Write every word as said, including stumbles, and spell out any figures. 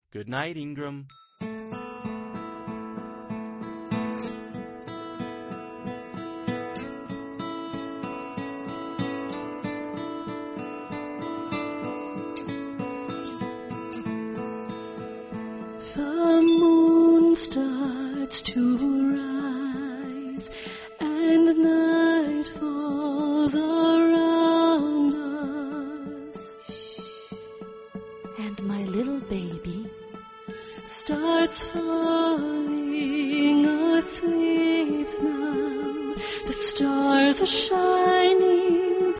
Good night, Ingram. The moon starts to rise, and night falls around us. And my little baby starts falling asleep now. The stars are shining